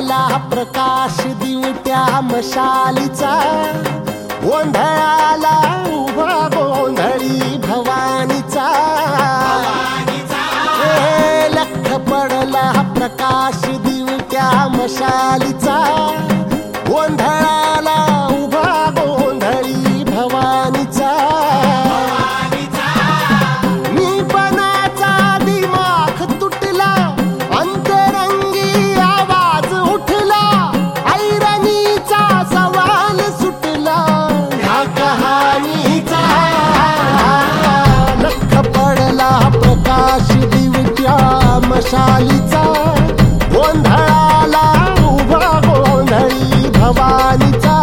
पडला प्रकाश दिवट्या मशालीचा, गोंधळाला उभा गोंधळी भवानीचा. लख पडला प्रकाश दिवट्या मशालीचा, गोंधळाला उभा गोंधळी भवानीचा. निपणाचा दिमाख तुटला, अंतरंगी आवाज उठला, ऐरणीचा सवाल सुटला ह्या कहाणीचा. लख पडला प्रकाश दिवट्या मशालीचा, गोंधळाला उभा गोंधळी भवानीचा.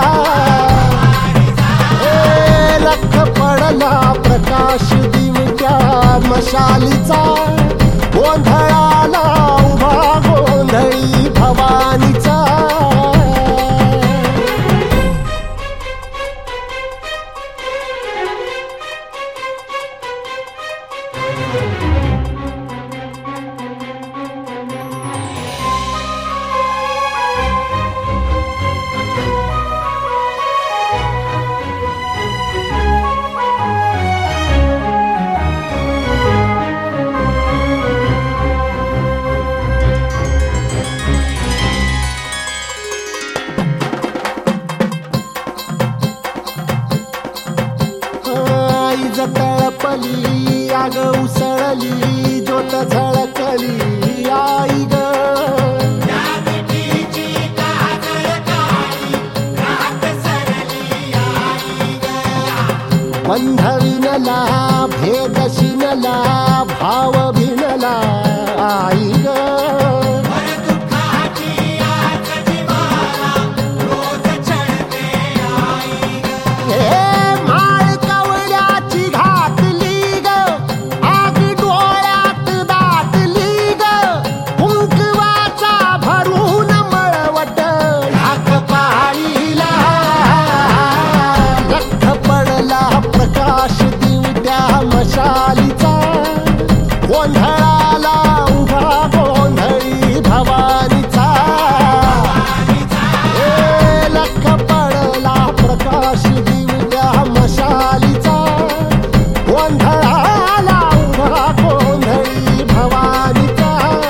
लख पडला प्रकाश दिवट्या मशालीचा, गोंधळाला उभा गोंधळी भवानीचा. तळपली आग उसळली, ज्योत झळकली आई ग. बंध विणला भेद शिनला, भाव भिनला आई ग. मशालीचा, गोंधळाला उभा गोंधळी भवानीचा. लख पडला प्रकाश दिवट्या मशालीचा, गोंधळाला उभा गोंधळी भवानीचा.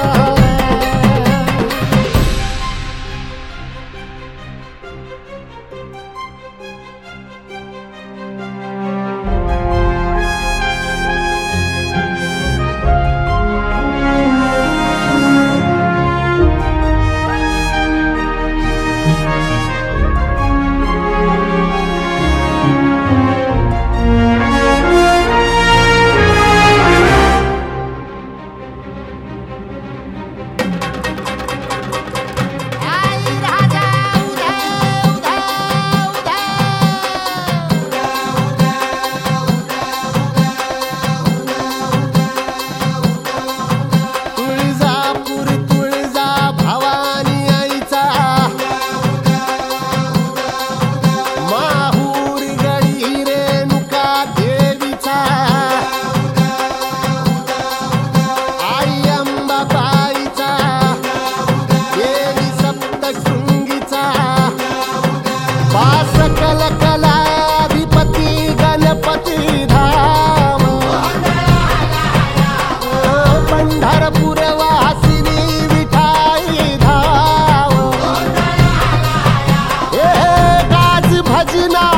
सकल कलाधिपती गणपती धाम, पंढरपूर वासिनी विठाई धाम. गाज भजना